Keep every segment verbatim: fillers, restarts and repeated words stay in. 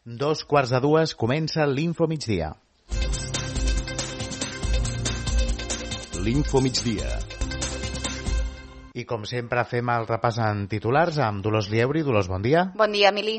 Dos quarts de dues comença l'Info Migdia. L'Info Migdia. I com sempre fem el repàs en titulars amb Dolors Lieuri. Dolors, bon dia. Bon dia, Emili.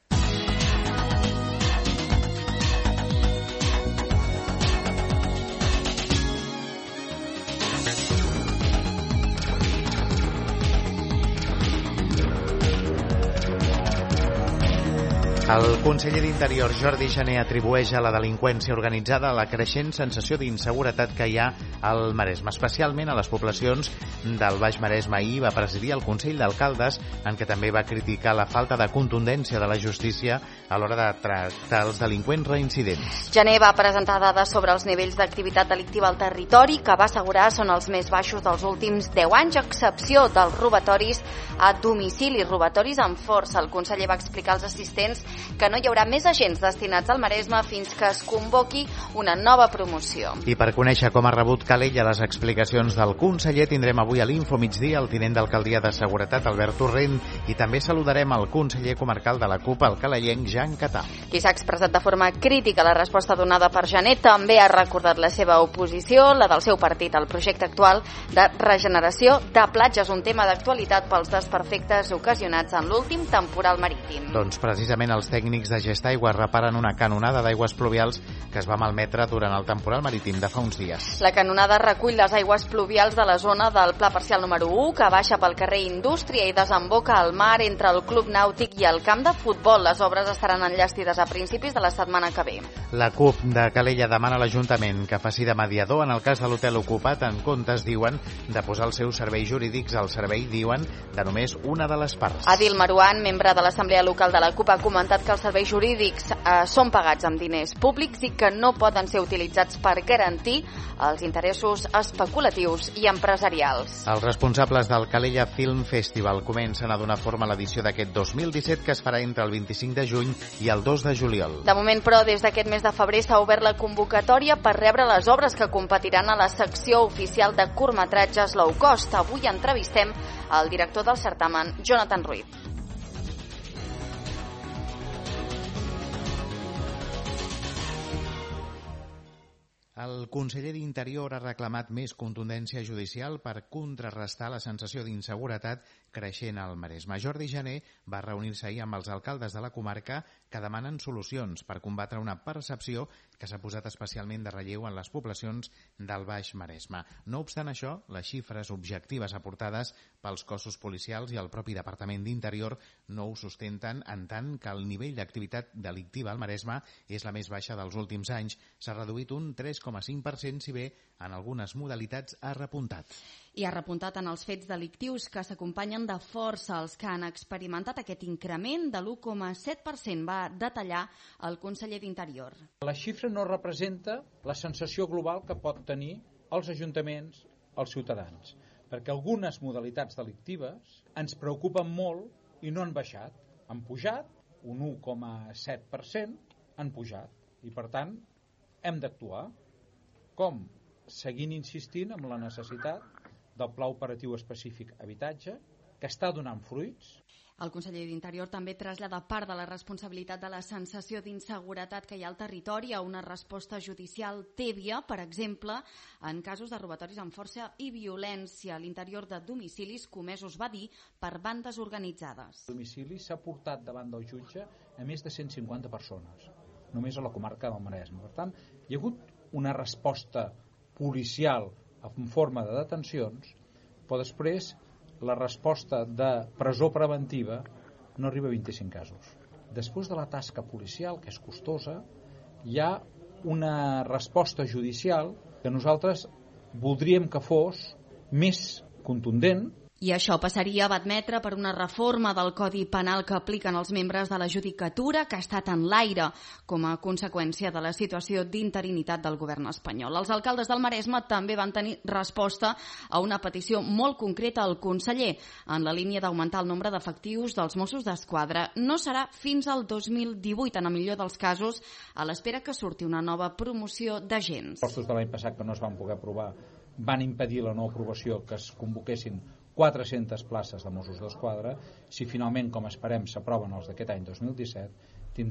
El conseller d'Interior, Jordi Jané, atribueix a la delinqüència organitzada la creixent sensació d'inseguretat que hi ha al Maresme, especialment a les poblacions del Baix Maresme. Ahir va presidir el Consell d'Alcaldes, en què també va criticar la falta de contundència de la justícia a l'hora de tractar els delinqüents reincidents. Jané va presentar dades sobre els nivells d'activitat delictiva al territori, que va assegurar són els més baixos dels últims deu anys, a excepció dels robatoris a domicili, robatoris amb força. El conseller va explicar als assistents que no hi haurà més agents destinats al Maresme fins que es convoqui una nova promoció. I per conèixer com ha rebut Calella les explicacions del conseller, tindrem avui a l'Info Migdia el tinent d'alcaldia de Seguretat, Albert Torrent, i també saludarem el conseller comarcal de la CUP, el calellenc Jan Catà. Qui s'ha expressat de forma crítica a la resposta donada per Jané també ha recordat la seva oposició, la del seu partit, al projecte actual de regeneració de platges, un tema d'actualitat pels desperfectes ocasionats en l'últim temporal marítim. Doncs precisament els tècnics de Gestaigua reparen una canonada d'aigües pluvials que es va malmetre durant el temporal marítim de fa uns dies. La canonada recull les aigües pluvials de la zona del Pla Parcial número u, que baixa pel carrer Indústria i desemboca al mar entre el Club Nàutic i el camp de futbol. Les obres estaran enllestides a principis de la setmana que ve. La CUP de Calella demana a l'Ajuntament que faci de mediador en el cas de l'hotel ocupat, en comptes, diuen, de posar els seus serveis jurídics al servei, diuen, de només una de les parts. Adil Maruan, membre de l'Assemblea Local de la CUP, ha comentat que els serveis jurídics eh, són pagats amb diners públics i que no poden ser utilitzats per garantir els interessos especulatius i empresarials. Els responsables del Calella Film Festival comencen a donar forma a l'edició d'aquest dos mil disset, que es farà entre el vint-i-cinc de juny i el dos de juliol. De moment, però, des d'aquest mes de febrer s'ha obert la convocatòria per rebre les obres que competiran a la secció oficial de curtmetratges low cost. Avui entrevistem el director del certamen, Jonathan Ruiz. El conseller d'Interior ha reclamat més contundència judicial per contrarrestar la sensació d'inseguretat creixent al Maresme. Jordi Jané va reunir-se ahir amb els alcaldes de la comarca que demanen solucions per combatre una percepció que s'ha posat especialment de relleu en les poblacions del Baix Maresme. No obstant això, les xifres objectives aportades pels cossos policials i el propi Departament d'Interior no ho sustenten, en tant que el nivell d'activitat delictiva al Maresme és la més baixa dels últims anys. S'ha reduït un tres coma cinc per cent, si bé en algunes modalitats ha repuntat. I ha repuntat en els fets delictius que s'acompanyen de força. Els que han experimentat aquest increment de l'u coma set per cent, va detallar el conseller d'Interior. La xifra no representa la sensació global que pot tenir els ajuntaments, els ciutadans, perquè algunes modalitats delictives ens preocupen molt i no han baixat. Han pujat, un u coma set per cent han pujat, i per tant hem d'actuar. Com? Seguint insistint en la necessitat del Pla Operatiu Específic Habitatge, que està donant fruits. El conseller d'Interior també trasllada part de la responsabilitat de la sensació d'inseguretat que hi ha al territori a una resposta judicial tèbia, per exemple, en casos de robatoris amb força i violència a l'interior de domicilis comesos, va dir, per bandes organitzades. El domicili s'ha portat davant del jutge a més de cent cinquanta persones, només a la comarca del Maresme. Per tant, hi ha hagut una resposta policial en forma de detencions, però després la resposta de presó preventiva no arriba a vint-i-cinc casos. Després de la tasca policial, que és costosa, hi ha una resposta judicial que nosaltres voldríem que fos més contundent. I això passaria, va admetre, per una reforma del Codi Penal que apliquen els membres de la Judicatura, que ha estat en l'aire com a conseqüència de la situació d'interinitat del govern espanyol. Els alcaldes del Maresme també van tenir resposta a una petició molt concreta al conseller, en la línia d'augmentar el nombre d'efectius dels Mossos d'Esquadra. No serà fins al dos mil divuit, en el millor dels casos, a l'espera que surti una nova promoció d'agents. Els pressupostos de l'any passat que no es van poder aprovar van impedir la no aprovació que es convoquessin quatre-centes places de Mossos d'Esquadra. Si finalment, com esperem, s'aproven els d'aquest any dos mil disset, tindrem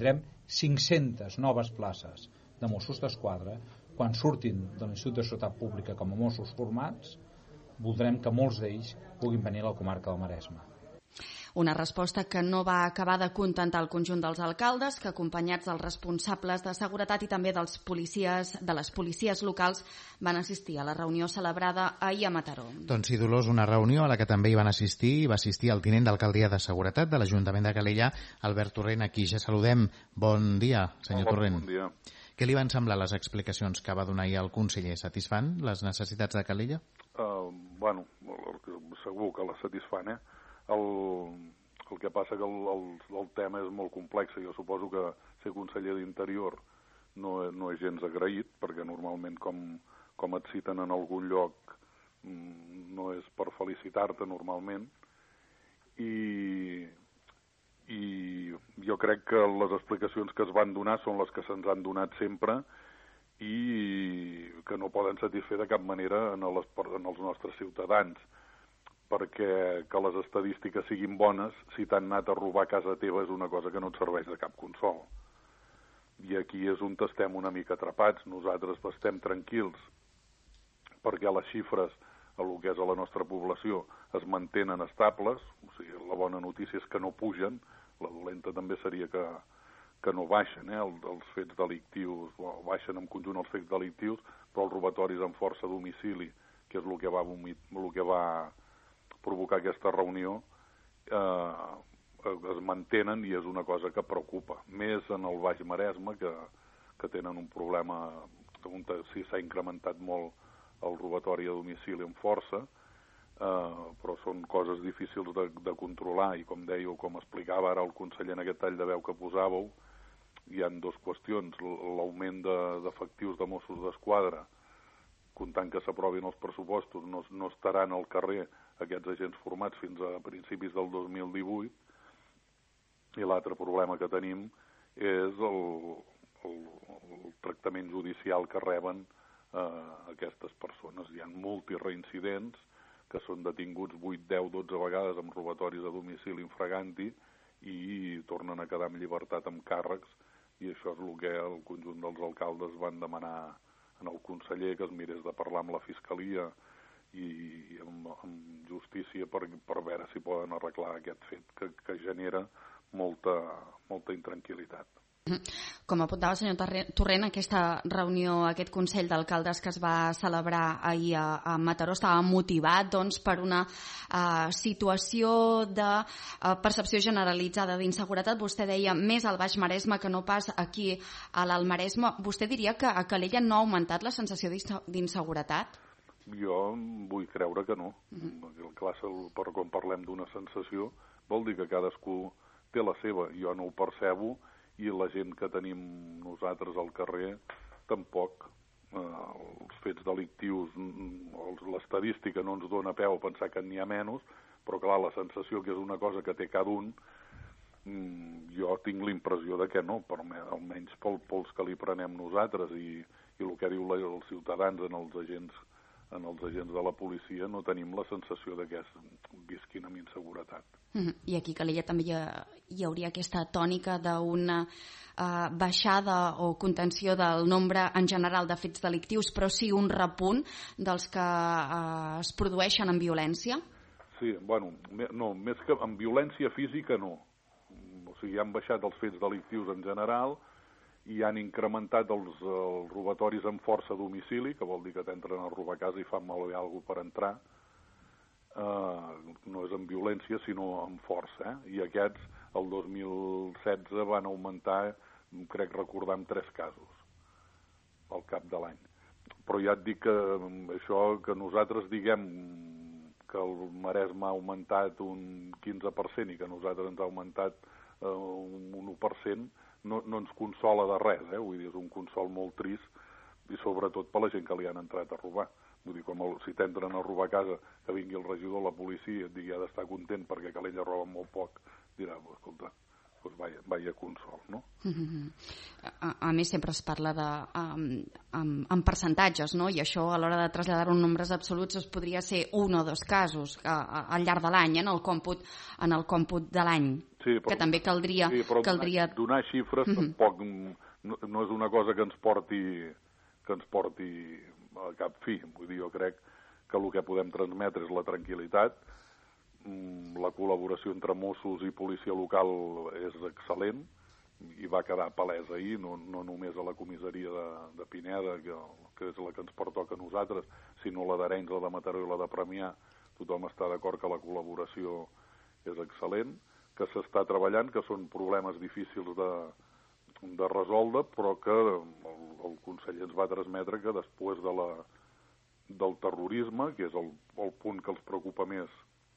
cinc-centes noves places de Mossos d'Esquadra, quan surtin de l'Institut de Seguretat Pública com a Mossos formats, voldrem que molts d'ells puguin venir a la comarca del Maresme. Una resposta que no va acabar de contentar el conjunt dels alcaldes, que acompanyats dels responsables de seguretat i també dels policies, de les policies locals, van assistir a la reunió celebrada ahir a Mataró. Doncs sí, Dolors, una reunió a la que també hi van assistir i va assistir el tinent d'alcaldia de seguretat de l'Ajuntament de Calella, Albert Torrent, aquí ja saludem. Bon dia, senyor Hola, Torrent. Bon dia. Què li van semblar les explicacions que va donar ahir el conseller? Satisfan les necessitats de Calella? Uh, bueno, segur que la satisfan, eh? El, el que passa que el, el, el tema és molt complex. Jo suposo que ser conseller d'Interior no, no és gens agraït, perquè normalment com, com et citen en algun lloc no és per felicitar-te normalment. I, I jo crec que les explicacions que es van donar són les que se'ns han donat sempre i que no poden satisfer de cap manera en, les, en els nostres ciutadans, perquè que les estadístiques siguin bones, si t'han anat a robar a casa teva és una cosa que no et serveix de cap consol. I aquí és on estem una mica atrapats. Nosaltres estem tranquils perquè les xifres, el que és a la nostra població, es mantenen estables. O sigui, la bona notícia és que no pugen, la dolenta també seria que, que no baixen, eh? El, els fets delictius, bueno, baixen en conjunt els fets delictius, però els robatoris amb força a domicili, que és el que va, el que va provocar aquesta reunió, eh, es mantenen i és una cosa que preocupa. Més en el Baix Maresme, que, que tenen un problema, on sí s'ha incrementat molt el robatori a domicili amb força, eh, però són coses difícils de, de controlar i, com dèieu, com explicava ara el conseller en aquest tall de veu que posàveu, hi ha dues qüestions. L'augment d'efectius de Mossos d'Esquadra, comptant que s'aprovin els pressupostos, no, no estaran al carrer aquests agents formats fins a principis del dos mil divuit, i l'altre problema que tenim és el, el, el tractament judicial que reben eh, aquestes persones. Hi ha multireincidents que són detinguts vuit, deu, dotze vegades amb robatoris a domicili infraganti i tornen a quedar en llibertat amb càrrecs, i això és el que el conjunt dels alcaldes van demanar en el conseller, que es mirés de parlar amb la Fiscalia i amb, amb justícia per, per veure si poden arreglar aquest fet que, que genera molta, molta intranquil·litat. Com apuntava el senyor Torrent, aquesta reunió, aquest Consell d'Alcaldes que es va celebrar ahir a, a Mataró estava motivat doncs, per una uh, situació de uh, percepció generalitzada d'inseguretat. Vostè deia més al Baix Maresme que no pas aquí a l'Alt Maresme. Vostè diria que a Calella no ha augmentat la sensació d'inseguretat? Jo vull creure que no. Uh-huh. Clar, per quan parlem d'una sensació vol dir que cadascú té la seva. Jo no ho percebo i la gent que tenim nosaltres al carrer tampoc. Eh, els fets delictius, l'estadística no ens dona peu a pensar que n'hi ha menys, però clar, la sensació que és una cosa que té cada un, jo tinc l'impressió de que no, però almenys pel, pels que li prenem nosaltres i, i el que diu la, els ciutadans en els agents en els agents de la policia no tenim la sensació de que es visquin amb inseguretat. Mm-hmm. I aquí a Calella també hi, ha, hi hauria aquesta tònica d'una uh, baixada o contenció del nombre en general de fets delictius, però sí un repunt dels que uh, es produeixen en violència? Sí, bueno, no, més que en violència física no. O sigui, han baixat els fets delictius en general i han incrementat els, els robatoris amb força a domicili, que vol dir que t'entren a robar a casa i fan malbé alguna cosa per entrar. Uh, no és amb violència, sinó amb força. Eh? I aquests, el dos mil setze, van augmentar, crec recordar, en tres casos al cap de l'any. Però ja et dic que això que nosaltres diguem que el Maresme ha augmentat un quinze per cent i que nosaltres ens ha augmentat uh, un u per cent, No, no ens consola de res, eh? Vull dir, és un consol molt trist i sobretot per la gent que li han entrat a robar. Vull dir, com el, si t'entren a robar a casa, que vingui el regidor, la policia, et digui ha d'estar content perquè Calella roba molt poc, dirà, escolta, doncs vaya, vaya consol, no? Mm-hmm. a, a més, sempre es parla de, um, amb, amb percentatges, no? I això, a l'hora de traslladar un nombres absoluts, es podria ser un o dos casos a, a, al llarg de l'any, en el còmput, en el còmput de l'any, sí, però, que també caldria... Sí, però caldria... donar, donar xifres mm-hmm. tampoc no, no és una cosa que ens porti que ens porti a cap fi. Vull dir, jo crec que el que podem transmetre és la tranquil·litat. La col·laboració entre Mossos i policia local és excel·lent i va quedar palès ahir, no, no només a la comissaria de, de Pineda, que, que és la que ens pertoca a nosaltres, sinó la d'Arenys, la de Mataró i la de Premià. Tothom està d'acord que la col·laboració és excel·lent, que s'està treballant, que són problemes difícils de, de resoldre, però que el, el conseller ens va transmetre que després de la, del terrorisme, que és el, el punt que els preocupa més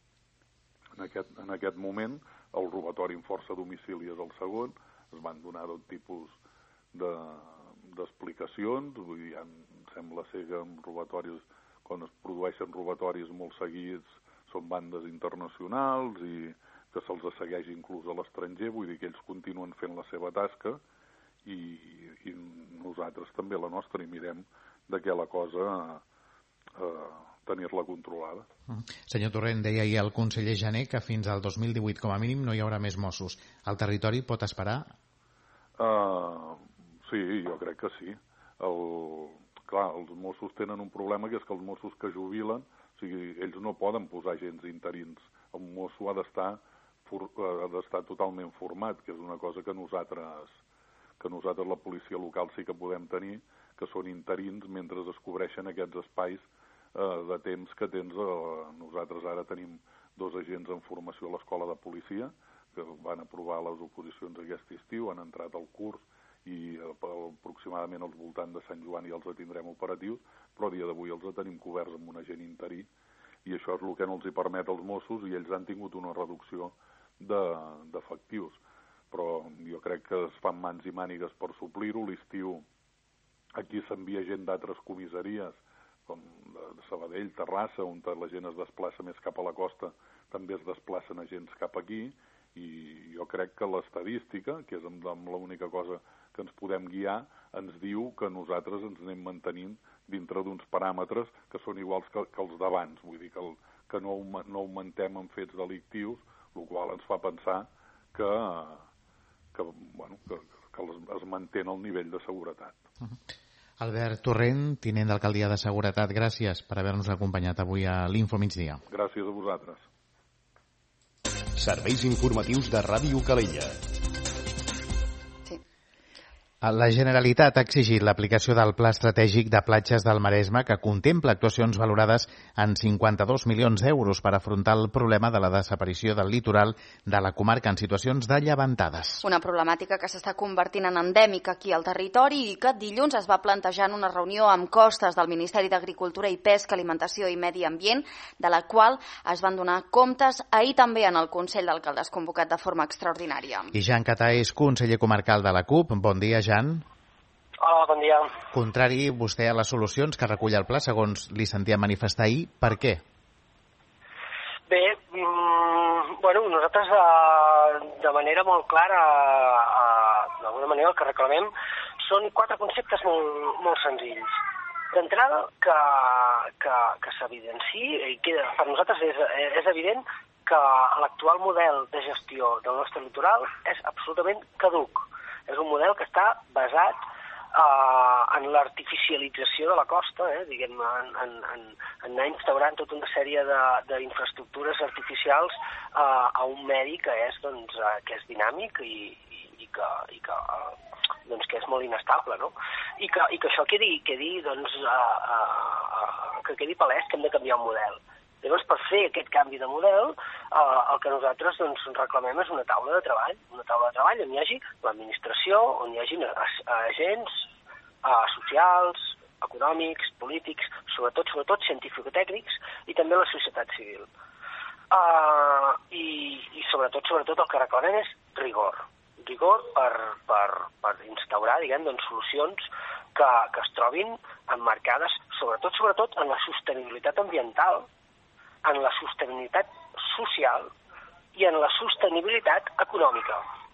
en aquest, en aquest moment, el robatori en força a domicili és el segon, es van donar tot tipus de, d'explicacions, vull dir, en, sembla ser que en robatoris, quan es produeixen robatoris molt seguits, són bandes internacionals i que se'ls segueix inclús a l'estranger, vull dir que ells continuen fent la seva tasca i, i nosaltres també la nostra, i mirem de què la cosa eh, tenir-la controlada. Mm. Senyor Torrent, deia ahir el conseller Jané que fins al dos mil divuit com a mínim no hi haurà més Mossos. El territori pot esperar? Uh, sí, jo crec que sí. El, clar, els Mossos tenen un problema, que és que els Mossos que jubilen, o sigui, ells no poden posar agents interins. El Mosso ha d'estar ha d'estar totalment format, que és una cosa que nosaltres, que nosaltres la policia local sí que podem tenir, que són interins mentre es cobreixen aquests espais eh, de temps que tens. Eh, nosaltres ara tenim dos agents en formació a l'escola de policia, que van aprovar les oposicions aquest estiu, han entrat al curs i eh, aproximadament al voltant de Sant Joan ja els tindrem operatius, però a dia d'avui els tenim coberts amb un agent interí, i això és el que no els hi permet als Mossos, i ells han tingut una reducció d'efectius. De, però jo crec que es fan mans i mànigues per suplir-ho. L'estiu aquí s'envia gent d'altres comissaries, com de Sabadell, Terrassa, on la gent es desplaça més cap a la costa, també es desplacen agents cap aquí, i jo crec que l'estadística, que és amb, amb l'única cosa que ens podem guiar, ens diu que nosaltres ens anem mantenint dintre d'uns paràmetres que són iguals que, que els d'abans, vull dir que, el, que no, no augmentem en fets delictius, el qual ens fa pensar que, que, bueno, que, que es mantén el nivell de seguretat. Albert Torrent, tinent d'Alcaldia de Seguretat, gràcies per haver-nos acompanyat avui a l'Info Migdia. Gràcies a vosaltres. Serveis informatius de Ràdio Calella. La Generalitat ha exigit l'aplicació del Pla Estratègic de Platges del Maresme, que contempla actuacions valorades en cinquanta-dos milions d'euros per afrontar el problema de la desaparició del litoral de la comarca en situacions de llevantades. Una problemàtica que s'està convertint en endèmica aquí al territori i que dilluns es va plantejar en una reunió amb costes del Ministeri d'Agricultura i Pesca, Alimentació i Medi Ambient, de la qual es van donar comptes ahir també en el Consell d'Alcaldes convocat de forma extraordinària. I Jan Catà és conseller comarcal de la CUP. Bon dia, Jan. Hola, bon dia. Contrari vostè a les solucions que recull el pla, segons li sentia manifestar ahir, per què? Bé, mm, bueno, nosaltres de, de manera molt clara, d'alguna manera el que reclamem són quatre conceptes molt, molt senzills. D'entrada, que, que, que s'evidenciï, i queda, per nosaltres és, és evident que l'actual model de gestió del nostre litoral és absolutament caduc. És un model que està basat uh, en l'artificialització de la costa, eh, diguem, en, en, en, en anar instaurant tota una sèrie d'infraestructures artificials uh, a un medi que és, doncs, uh, que és dinàmic i, i, i que, i que, uh, doncs, que és molt inestable, no? I que, i que això quedi, quedi, doncs, uh, uh, uh, que quedi palès que hem de canviar un model. Llavors, per fer aquest canvi de model, eh, el que nosaltres doncs, reclamem és una taula de treball, una taula de treball on hi hagi l'administració, on hi hagi agents eh, socials, econòmics, polítics, sobretot, sobretot científico-tècnics, i també la societat civil. Eh, i, I sobretot, sobretot el que reclamem és rigor. Rigor per, per, per instaurar, diguem, doncs, solucions que, que es trobin emmarcades, sobretot, sobretot en la sostenibilitat ambiental, en la sostenibilitat social i en la sostenibilitat econòmica,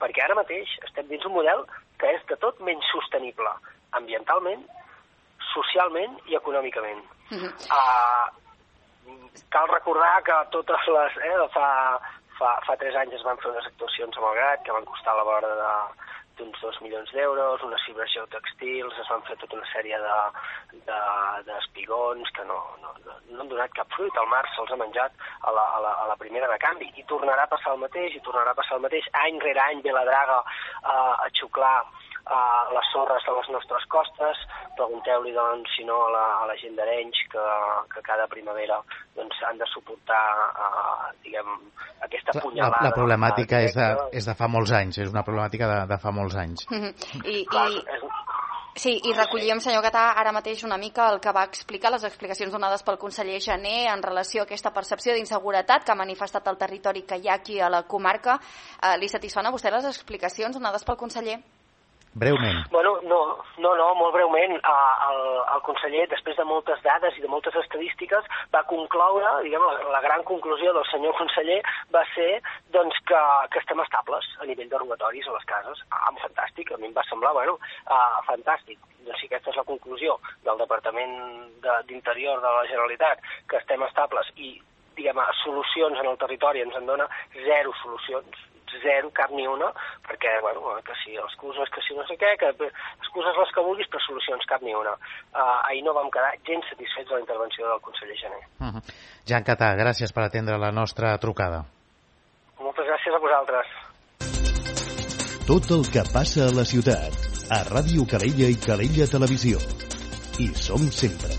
perquè ara mateix estem dins un model que és de tot menys sostenible, ambientalment, socialment i econòmicament. Uh-huh. Uh, cal recordar que totes les... Eh, fa, fa, fa tres anys es van fer unes actuacions a Malgrat que van costar a la vora de d'uns dos milions d'euros, unes fibres geotextils, es van fer tota una sèrie d'espigons de, de, que no, no, no han donat cap fruit. El mar se'ls ha menjat a la, a, la, a la primera de canvi. I tornarà a passar el mateix, i tornarà a passar el mateix. Any rere any ve la draga uh, a xuclar uh, les sorres de les nostres costes. Pregunteu-li, doncs, si no, a la, a la gent d'Arenys, que, que cada primavera doncs, han de suportar uh, diguem, aquesta punyalada. La, la problemàtica és de, és de fa molts anys, és una problemàtica de, de fa molts anys. Mm-hmm. I, i... Sí, i recollíem, senyor Catà, ara mateix una mica el que va explicar, les explicacions donades pel conseller Jané en relació a aquesta percepció d'inseguretat que ha manifestat el territori que hi ha aquí a la comarca. Eh, li satisfan a vostè les explicacions donades pel conseller? Breument. Bueno, no, no, no molt breument. El, el conseller, després de moltes dades i de moltes estadístiques, va concloure, diguem, la, la gran conclusió del senyor conseller va ser doncs, que, que estem estables a nivell de robatoris a les cases. Ah, fantàstic, a mi em va semblar, bueno, uh, fantàstic. Doncs si aquesta és la conclusió del Departament d'Interior de, de la Generalitat, que estem estables i, diguem, solucions en el territori ens en dona zero solucions, zero, cap ni una, perquè, bueno, que si excuses, que si no sé què, que excuses les que vulguis, però solucions cap ni una. Uh, ahir no vam quedar gens satisfets de la intervenció del conseller Jané. Uh-huh. Jan Catà, gràcies per atendre la nostra trucada. Moltes gràcies a vosaltres. Tot el que passa a la ciutat, a Ràdio Calella i Calella Televisió. Hi som sempre.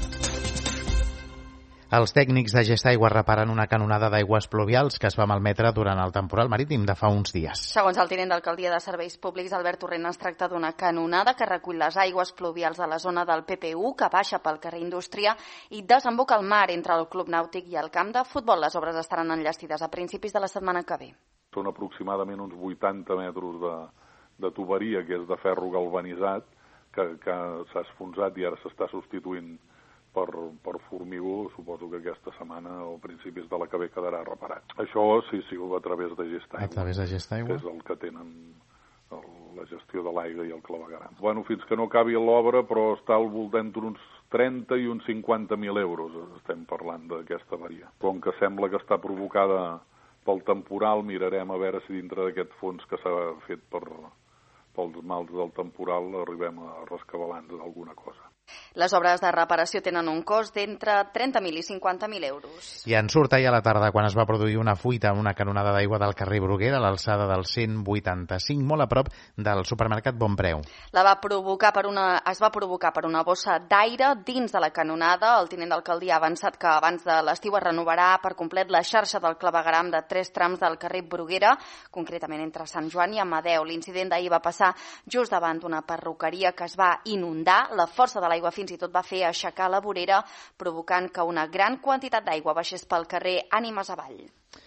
Els tècnics de Gestaigua reparen una canonada d'aigües pluvials que es va malmetre durant el temporal marítim de fa uns dies. Segons el tinent d'alcaldia de Serveis Públics, Albert Torrent, es tracta d'una canonada que recull les aigües pluvials de la zona del P P U, que baixa pel carrer Indústria i desemboca al mar entre el Club Nàutic i el camp de futbol. Les obres estaran enllestides a principis de la setmana que ve. Són aproximadament uns vuitanta metres de, de tuberia, que és de ferro galvanitzat, que, que s'ha esfonsat i ara s'està substituint Per, per formigó. Suposo que aquesta setmana o principis de la que ve quedarà reparat. Això sí, sí, a través de Gestaigua. A través de Gestaigua? Que és el que tenen el, la gestió de l'aigua i el clavegaram. Bueno, fins que no acabi l'obra, però està al voltant d'uns trenta i uns cinquanta mil euros estem parlant d'aquesta avaria. Com que sembla que està provocada pel temporal, mirarem a veure si dintre d'aquest fons que s'ha fet per, pels mals del temporal arribem a rescabalar-nos alguna cosa. Les obres de reparació tenen un cost d'entre trenta mil i cinquanta mil euros. I en surt ahir a la tarda quan es va produir una fuita en una canonada d'aigua del carrer Bruguera a l'alçada del cent vuitanta-cinc, molt a prop del supermercat Bonpreu. La va provocar per una, es va provocar per una bossa d'aire dins de la canonada. El tinent d'alcaldia ha avançat que abans de l'estiu es renovarà per complet la xarxa del clavegaram de tres trams del carrer Bruguera, concretament entre Sant Joan i Amadeu. L'incident d'ahir va passar just davant d'una perruqueria que es va inundar. La força de l'aigua fins i tot va fer aixecar la vorera, provocant que una gran quantitat d'aigua baixés pel carrer Ànimes avall.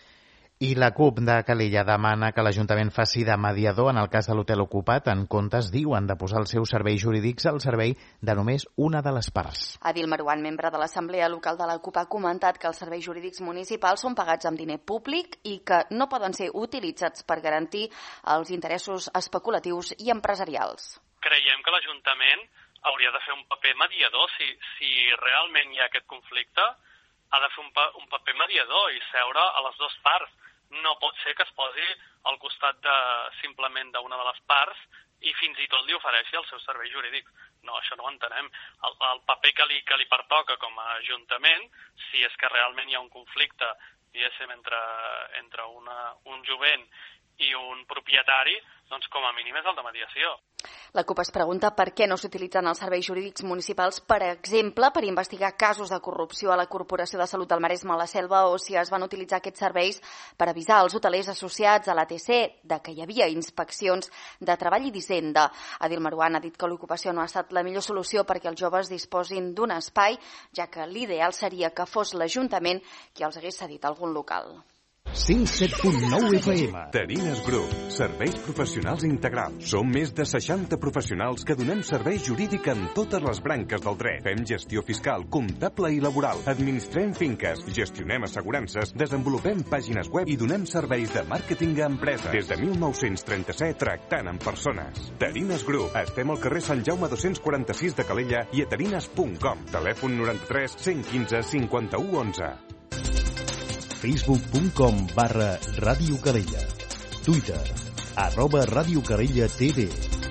I la CUP de Calella demana que l'Ajuntament faci de mediador en el cas de l'hotel ocupat. En comptes, diuen, de posar els seus serveis jurídics al servei de només una de les parts. Adil Maruan, membre de l'Assemblea Local de la CUP, ha comentat que els serveis jurídics municipals són pagats amb diner públic i que no poden ser utilitzats per garantir els interessos especulatius i empresarials. Creiem que l'Ajuntament hauria de fer un paper mediador. Si, si realment hi ha aquest conflicte, ha de fer un, pa, un paper mediador i seure a les dues parts. No pot ser que es posi al costat de, simplement d'una de les parts i fins i tot li ofereixi els seus serveis jurídics. No, això no ho entenem. El, el paper que li, que li pertoca com a Ajuntament, si és que realment hi ha un conflicte, diguéssim, entre, entre una, un jovent i un propietari, doncs com a mínim és el de mediació. La CUP es pregunta per què no s'utilitzen els serveis jurídics municipals, per exemple, per investigar casos de corrupció a la Corporació de Salut del Maresme a la Selva, o si es van utilitzar aquests serveis per avisar els hotelers associats a l'A T C de que hi havia inspeccions de treball i d'Hisenda. Adil Maruan ha dit que l'ocupació no ha estat la millor solució perquè els joves disposin d'un espai, ja que l'ideal seria que fos l'Ajuntament qui els hagués cedit algun local. cent set punt nou F M. Tarines Group, serveis professionals integrals. Som més de seixanta professionals que donem servei jurídic en totes les branques del dret. Fem gestió fiscal, comptable i laboral. Administrem finques, gestionem assegurances, desenvolupem pàgines web i donem serveis de màrqueting a empreses. Des de mil nou-cents trenta-set, tractant amb persones. Tarines Group. Estem al carrer Sant Jaume dos-cents quaranta-sis de Calella i a tarines punt com. Telèfon noranta-tres cent quinze cinquanta-u onze. facebook punt com barra Ràdio Calella. Twitter, arroba Ràdio Calella T V.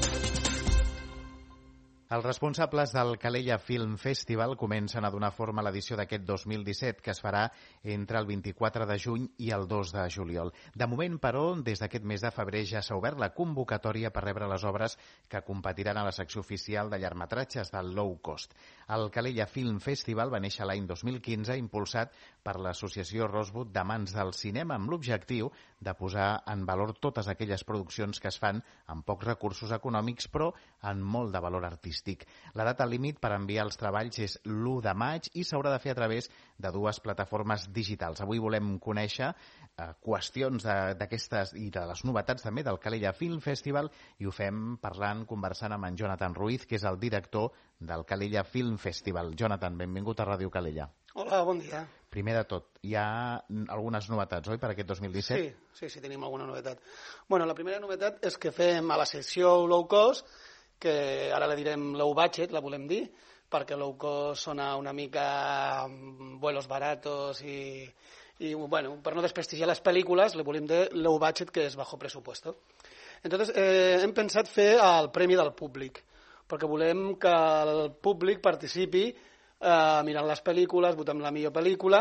Els responsables del Calella Film Festival comencen a donar forma a l'edició d'aquest dos mil disset, que es farà entre el vint-i-quatre de juny i el dos de juliol. De moment, però, des d'aquest mes de febrer ja s'ha obert la convocatòria per rebre les obres que competiran a la secció oficial de llargmetratges del low cost. El Calella Film Festival va néixer l'any dos mil quinze, impulsat per l'associació Rosewood d'Amants del Cinema, amb l'objectiu de posar en valor totes aquelles produccions que es fan amb pocs recursos econòmics, però amb molt de valor artístic. La data límit per enviar els treballs és l'u de maig i s'haurà de fer a través de dues plataformes digitals. Avui volem conèixer eh, qüestions d'aquestes i de les novetats també del Calella Film Festival, i ho fem parlant, conversant amb en Jonathan Ruiz, que és el director del Calella Film Festival. Jonathan, benvingut a Ràdio Calella. Hola, bon dia. Primer de tot, hi ha algunes novetats, oi, per aquest dos mil disset? Sí, sí, sí, tenim alguna novetat. Bueno, la primera novetat és que fem a la secció low cost, que ara la direm low budget, la volem dir, perquè low cost sona una mica vuelos baratos i, i bueno, per no desprestigiar les pel·lícules, le volem dir low budget, que és bajo presupuesto. Entonces, eh, hem pensat fer el premi del públic, perquè volem que el públic participi eh, mirant les pel·lícules, votem la millor pel·lícula,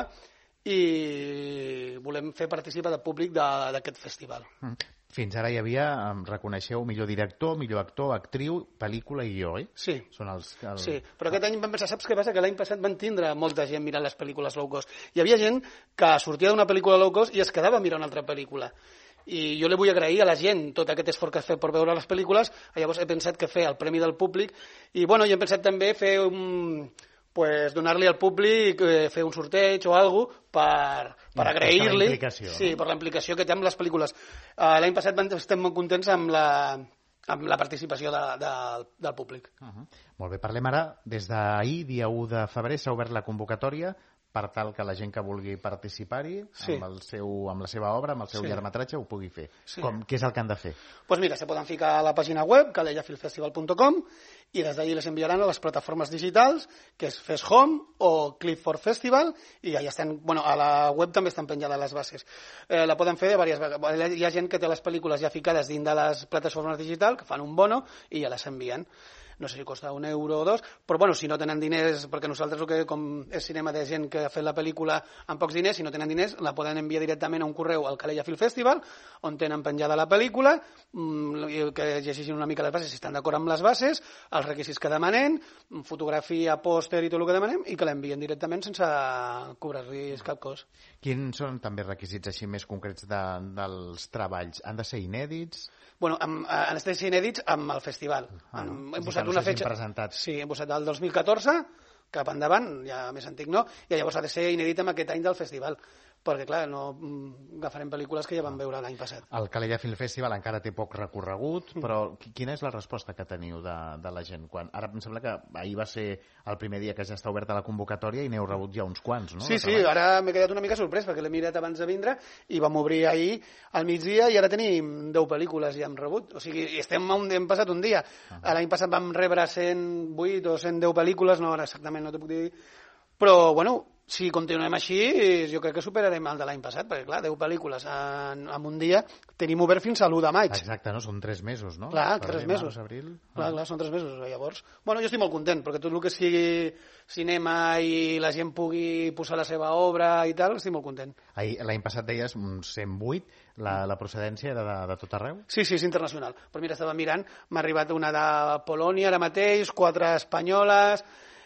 i volem fer participar del públic d'aquest festival. Mm. Fins ara hi havia, reconeixeu, millor director, millor actor, actriu, pel·lícula i guió, oi? Sí. Són els, el... Sí, però aquest any vam pensar, saps què passa? Que l'any passat van tindre molta gent mirant les pel·lícules low cost. Hi havia gent que sortia d'una pel·lícula low cost i es quedava mirant una altra pel·lícula. I jo li vull agrair a la gent tot aquest esforç que ha fet per veure les pel·lícules. Llavors he pensat que fer el premi del públic i bueno, jo he pensat també fer un... pues donar-li al públic, eh, fer un sorteig o alguna cosa per, per agrair-li, sí, per la implicació que té amb les pel·lícules. Uh, L'any passat vam estar molt contents amb la, amb la participació de, de, del públic. Uh -huh. Molt bé, parlem ara, des d'ahir, dia u de febrer, s'ha obert la convocatòria per tal que la gent que vulgui participar-hi, sí, amb, el seu, amb la seva obra, amb el seu sí. llargmetratge, ho pugui fer. Sí. Com, què és el que han de fer? Doncs pues mira, se poden ficar a la pàgina web, calella film festival punt com, i des d'allí les enviaran a les plataformes digitals, que és Fest Home o Clip for Festival, i ja estan, bueno, a la web també estan penjades les bases. Eh, la poden fer de diverses vegades. Hi ha gent que té les pel·lícules ja ficades dins de les plataformes digitals, que fan un bono i ja les envien. No sé si costa un euro o dos, però bueno, si no tenen diners, perquè nosaltres el que com és cinema de gent que ha fet la pel·lícula amb pocs diners, si no tenen diners, la poden enviar directament a un correu al Calella Film Festival, on tenen penjada la pel·lícula, mmm, que llegeixin una mica les bases, si estan d'acord amb les bases, els requisits que demanem, fotografia, pòster i tot el que demanem, i que l'envien directament sense cobrar-los cap cost. Quins són també requisits així més concrets de, dels treballs? Han de ser inèdits? Bueno, amb, han de ser inèdits amb el festival. Ah, no. Hem posat una fetge... Sí, hem posat el dos mil catorze, cap endavant, ja més antic no, i llavors ha de ser inèdit amb aquest any del festival, perquè clar, no agafarem pel·lícules que ja vam veure l'any passat. El Calella Film Festival encara té poc recorregut, però quina és la resposta que teniu de, de la gent? Quan... Ara em sembla que ahir va ser el primer dia que ja està oberta la convocatòria i n'heu rebut ja uns quants, no? Sí, sí, ara m'he quedat una mica sorprès perquè l'he mirat abans de vindre i vam obrir ahir al migdia i ara tenim deu pel·lícules ja hem rebut. O sigui, estem un, hem passat un dia. Uh-huh. L'any passat vam rebre cent vuit o cent deu pel·lícules, no, ara exactament no t'ho puc dir, però bueno, si continuem així, jo crec que superarem el de l'any passat, perquè clar, deu pel·lícules en, en un dia tenim obert fins a l'u de maig. Exacte, no? Són tres mesos, no? Clar, tres mesos. Abril. Clar, clar, són tres mesos. Llavors, bueno, jo estic molt content, perquè tot el que sigui cinema i la gent pugui posar la seva obra i tal, estic molt content. L'any passat deies cent vuit, la, la procedència era de, de tot arreu? Sí, sí, és internacional. Però mira, estava mirant, m'ha arribat una de Polònia ara mateix, quatre espanyoles,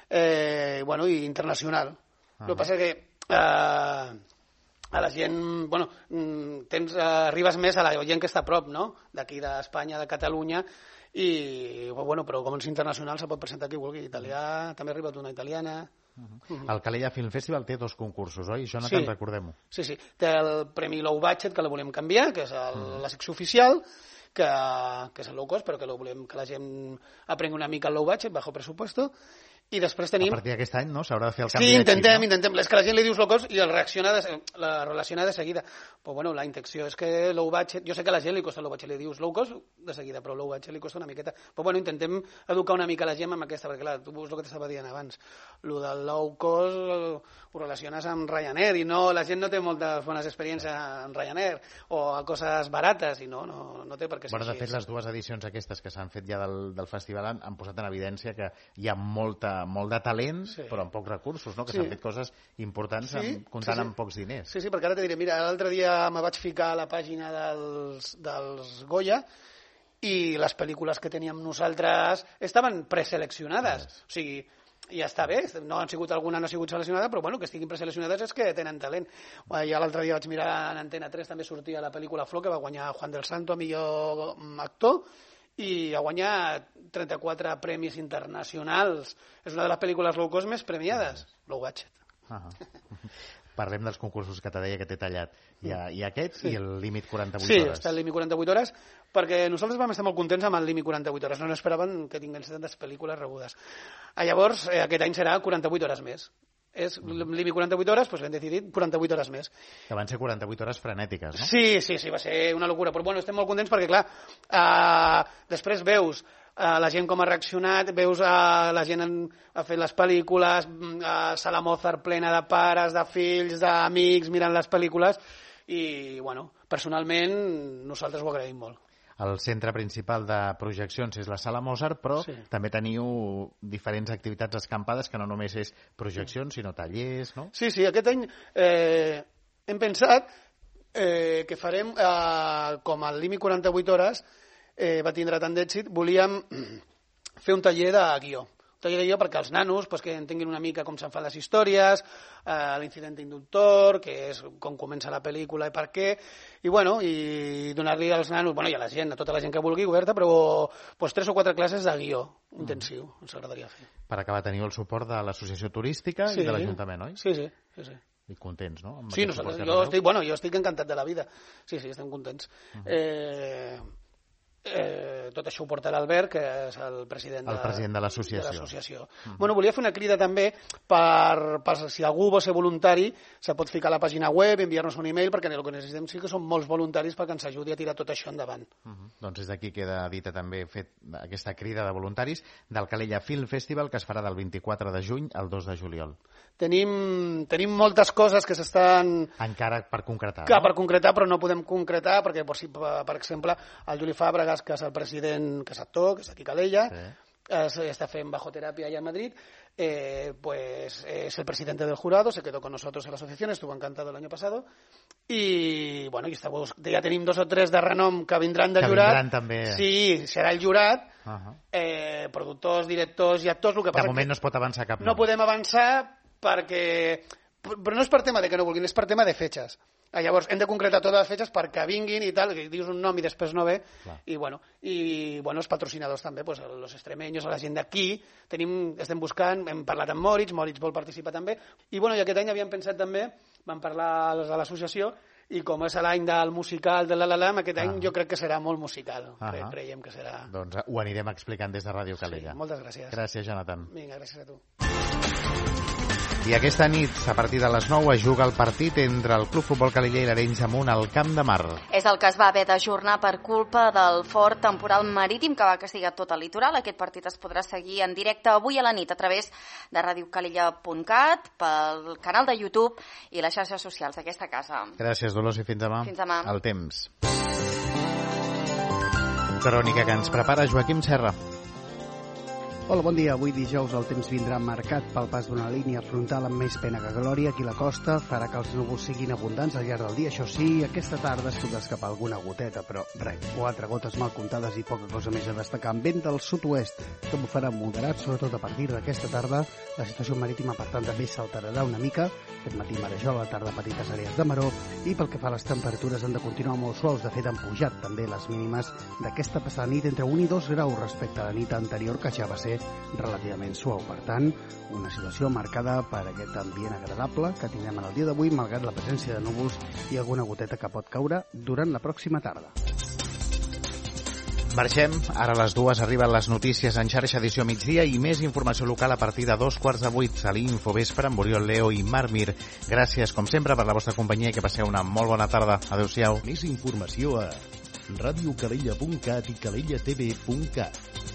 eh, bueno, i internacional. El que passa és que eh, a la gent, bueno, tens, eh, arribes més a la gent que està a prop, no?, d'aquí d'Espanya, de Catalunya, i, bueno, però com és internacional se pot presentar qui vulgui. Italià, també ha arribat una italiana. Uh-huh. El Calella Film Festival té dos concursos, oi? Jonathan, sí. recordem-ho. Sí, sí. Té el Premi Low Budget, que la volem canviar, que és el, uh-huh. la secció oficial, que, que és el low cost, però que lo volem que la gent aprengui una mica el low budget, bajo presupuesto. I després tenim... A partir d'aquest any, no? S'haurà de fer el canvi sí, intentem, de xip, no? intentem. És que la gent li dius low cost i el reacciona de, la relaciona de seguida. Però bueno, la intenció és que low budget... Jo sé que a la gent li costa low budget, li dius low cost de seguida, però low budget li costa una miqueta. Però bueno, intentem educar una mica la gent amb aquesta, perquè clar, tu veus el que t'estava dient abans. Lo del low cost ho relaciones amb Ryanair i no, la gent no té moltes bones experiències amb Ryanair o a coses barates i no, no, no té per què ser bueno, així. De fet, les dues edicions aquestes que s'han fet ja del, del festival han, han posat en evidència que hi ha molta, molt de talent, sí. però amb pocs recursos, no? Que sí. s'han fet coses importants sí, amb, comptant sí, sí. amb pocs diners. Sí, sí, perquè ara te diré, mira, l'altre dia me vaig ficar a la pàgina dels, dels Goya i les pel·lícules que teníem nosaltres estaven preseleccionades. Yes. O sigui, ja està bé, no han sigut alguna no ha sigut seleccionada, però bueno, que estiguin preseleccionades és que tenen talent. Ja l'altre dia vaig mirar en Antena tres, també sortia la pel·lícula Flor, que va guanyar Juan del Santo a millor actor, i ha guanyat trenta-quatre premis internacionals. És una de les pel·lícules low cost més premiades. Low budget. Uh-huh. Parlem dels concursos que te deia que t'he tallat. Hi ha, hi ha aquest sí. i el límit quaranta-vuit sí, hores. Sí, està el límit quaranta-vuit hores, perquè nosaltres vam estar molt contents amb el límit quaranta-vuit hores. No esperaven que tinguessin tantes pel·lícules rebudes. Ah, llavors, eh, aquest any serà quaranta-vuit hores més. És mm. límit quaranta-vuit hores, doncs hem decidit quaranta-vuit hores més. Que van ser quaranta-vuit hores frenètiques, no? Sí, sí, sí, va ser una locura. Però bueno, estem molt contents perquè, clar, eh, després veus Uh, la gent com ha reaccionat, veus uh, la gent ha fet les pel·lícules, uh, sala Mozart plena de pares, de fills, d'amics mirant les pel·lícules i, bueno, personalment nosaltres ho agraïm molt. El centre principal de projeccions és la sala Mozart, però sí. també teniu diferents activitats escampades que no només és projeccions, sinó tallers, no? Sí, sí, aquest any eh, hem pensat eh, que farem eh, com el límit quaranta-vuit hores Eh, va tindre tant d'èxit, volíem fer un taller de guió. Un taller de guió perquè els nanos pues, que entenguin una mica com se'n fan les històries, eh, l'incident inductor, que és com comença la pel·lícula i per què, i, bueno, i donar-li als nanos, bueno, i a la gent, a tota la gent que vulgui, oberta, però pues, tres o quatre classes de guió intensiu, mm. ens agradaria fer. Per acabar, teniu el suport de l'associació turística sí. i de l'Ajuntament, oi? Sí, sí, sí, sí. I contents, no? Amb sí, nosaltres, jo, estic, bueno, jo estic encantat de la vida. Sí, sí, estem contents. Uh -huh. eh... Eh, tot això ho porta l'Albert, que és el president de, el president de l'associació. Mm. Bueno, volia fer una crida també per, per si algú vol ser voluntari, se pot ficar a la pàgina web, enviar-nos un e-mail, perquè el que necessitem sí que són molts voluntaris perquè ens ajudi a tirar tot això endavant. Mm -hmm. Doncs des d'aquí queda dita també fet aquesta crida de voluntaris del Calella Film Festival, que es farà del vint-i-quatre de juny al dos de juliol. Tenim, tenim moltes coses que s'estan... Encara per concretar, que, no? Per concretar, però no podem concretar perquè, per, per exemple, el Juli Fàbregas, que és el president, que és actor, que és aquí a Calella, sí. es, està fent bajoterapia allà a Madrid, eh, pues es el presidente del jurado, se quedó con nosotros en la asociación, estuvo encantado el año pasado, y bueno, y estamos, ja tenim dos o tres de renom que vindran de que jurat. Vindran també. Sí, serà el jurat, uh -huh. eh, productors, directors i actors. El que passa de moment que no es pot avançar cap nom. No podem avançar perquè... Però no és per tema de que no vulguin, és per tema de fetges. Llavors, hem de concretar totes les fetges perquè vinguin i tal, que dius un nom i després no ve, clar. I bueno, i bueno, els patrocinadors també, pues, els extremeños, la gent d'aquí, tenim, estem buscant, hem parlat amb Moritz, Moritz vol participar també, i bueno, i aquest any havíem pensat també, vam parlar a l'associació, i com és l'any del musical de l'Alalam, aquest any ah. jo crec que serà molt musical, ah Cre creiem que serà... Doncs ho anirem explicant des de Ràdio Calella. Sí, moltes gràcies. Gràcies, Jonathan. Vinga, gràcies a tu. I aquesta nit, a partir de les nou, es juga el partit entre el Club Futbol Calella i l'Arenys Amunt al Camp de Mar. És el que es va haver d'ajornar per culpa del fort temporal marítim que va castigar tot el litoral. Aquest partit es podrà seguir en directe avui a la nit a través de radio calella punt cat, pel canal de YouTube i les xarxes socials d'aquesta casa. Gràcies, Dolors, i fins demà. Fins demà. El temps. Crònica que ens prepara Joaquim Serra. Hola, bon dia. Avui dijous el temps vindrà marcat pel pas d'una línia frontal amb més pena que glòria. Aquí a la costa farà que els núvols siguin abundants al llarg del dia. Això sí, aquesta tarda es podrà escapar alguna goteta, però res, quatre gotes mal comptades i poca cosa més a destacar. Amb vent del sud-oest, que bufarà moderat, sobretot a partir d'aquesta tarda. La situació marítima, per tant, també s'alterarà una mica. Aquest matí marejol, a la tarda petites àrees de maró, i pel que fa a les temperatures han de continuar molt suaus. De fet, han pujat també les mínimes d'aquesta passada nit entre un i dos graus respecte a la nit anterior, que ja va ser relativament suau. Per tant, una situació marcada per aquest ambient agradable que tindrem en el dia d'avui, malgrat la presència de núvols i alguna goteta que pot caure durant la pròxima tarda. Marxem. Ara a les dues arriben les notícies en xarxa edició migdia i més informació local a partir de dos quarts de vuit a l'Infovespre amb Oriol Leo i Marc Mir. Gràcies, com sempre, per la vostra companyia i que passeu una molt bona tarda. Adéu-siau. Més informació a radiocalella punt cat i calella t v punt cat.